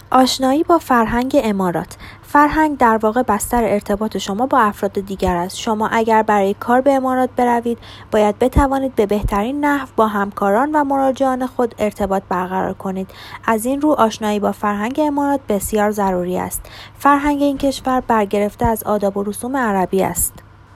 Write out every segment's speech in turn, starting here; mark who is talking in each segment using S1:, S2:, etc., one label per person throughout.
S1: آشنایی با فرهنگ امارات. فرهنگ در واقع بستر ارتباط شما با افراد دیگر است. شما اگر برای کار به امارات بروید، باید بتوانید به بهترین نحو با همکاران و مراجعان خود ارتباط برقرار کنید. از این رو آشنایی با فرهنگ امارات بسیار ضروری است. فرهنگ این کشور برگرفته از آداب و رسوم عربی است.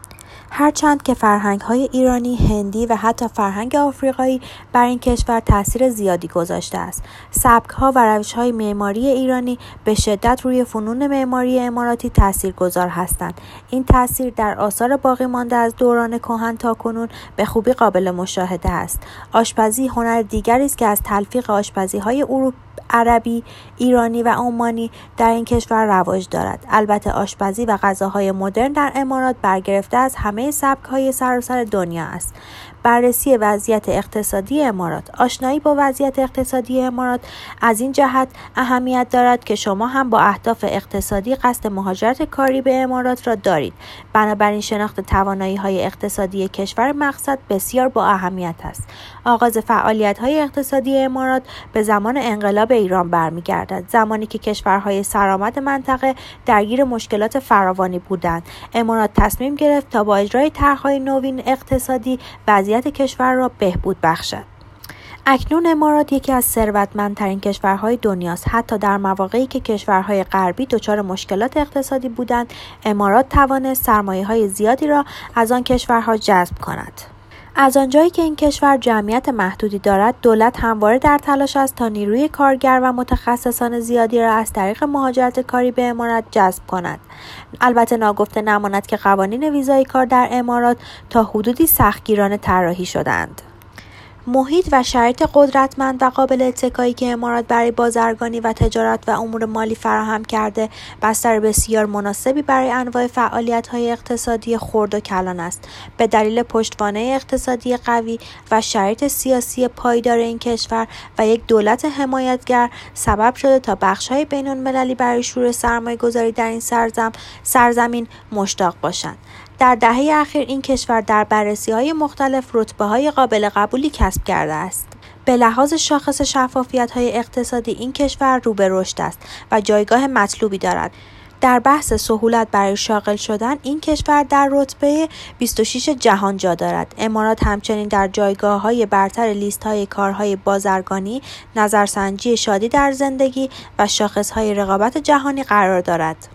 S1: هرچند که فرهنگ‌های ایرانی، هندی و حتی فرهنگ آفریقایی بر این کشور تأثیر زیادی گذاشته است. سبک‌ها و روش‌های معماری ایرانی به شدت روی فنون معماری اماراتی تأثیرگذار هستند. این تأثیر در آثار باقی مانده از دوران کهن تا کنون به خوبی قابل مشاهده است. آشپزی هنر دیگری است که از تلفیق آشپزی‌های عربی، ایرانی و عمانی در این کشور رواج دارد. البته آشپزی و غذاهای مدرن در امارات برگرفته از همه سبک‌های سراسر دنیا است. بررسی وضعیت اقتصادی امارات. آشنایی با وضعیت اقتصادی امارات از این جهت اهمیت دارد که شما هم با اهداف اقتصادی قصد مهاجرت کاری به امارات را دارید. بنابراین شناخت توانایی‌های اقتصادی کشور مقصد بسیار با اهمیت است. آغاز فعالیت‌های اقتصادی امارات به زمان انقلاب ایران برمیگردد، زمانی که کشورهای سرآمد منطقه درگیر مشکلات فراوانی بودند. امارات تصمیم گرفت تا با اجرای طرح‌های نوین اقتصادی وضعیت کشور را بهبود بخشد. اکنون امارات یکی از ثروتمندترین کشورهای دنیاست. حتی در مواقعی که کشورهای غربی دچار مشکلات اقتصادی بودند، امارات توانست سرمایه‌های زیادی را از آن کشورها جذب کند. از آنجایی که این کشور جمعیت محدودی دارد، دولت همواره در تلاش است تا نیروی کارگر و متخصصان زیادی را از طریق مهاجرت کاری به امارات جذب کند. البته ناگفته نماند که قوانین ویزای کار در امارات تا حدودی سختگیرانه طراحی شده‌اند. محیط و شرایط قدرتمند و قابل اتکایی که امارات برای بازرگانی و تجارت و امور مالی فراهم کرده، بستر بسیار مناسبی برای انواع فعالیت‌های اقتصادی خرد و کلان است. به دلیل پشتوانه اقتصادی قوی و شرایط سیاسی پایدار این کشور و یک دولت حمایتگر، سبب شده تا بخش‌های بین‌المللی برای شروع سرمایه‌گذاری در این سرزمین مشتاق باشند. در دهه اخیر این کشور در بررسی‌های مختلف رتبه‌های قابل قبولی کسب کرده است. به لحاظ شاخص شفافیت‌های اقتصادی این کشور رو به رشد است و جایگاه مطلوبی دارد. در بحث سهولت برای شاغل شدن این کشور در رتبه 26 جهان جا دارد. امارات همچنین در جایگاه‌های برتر لیست‌های کارهای بازرگانی، نظرسنجی شادی در زندگی و شاخص‌های رقابت جهانی قرار دارد.